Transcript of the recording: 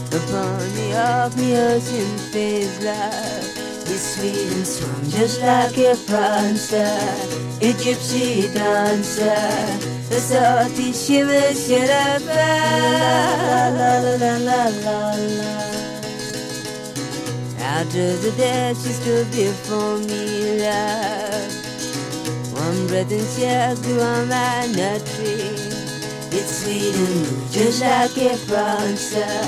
upon the of me ocean phase life. It's sweet and strong, just like a prancer, a gypsy dancer, a salty shiver, shut la la la la la la la. After the death, she stood before me, love. One breath and shell grew on my nut tree. It's sweet and just like a prancer.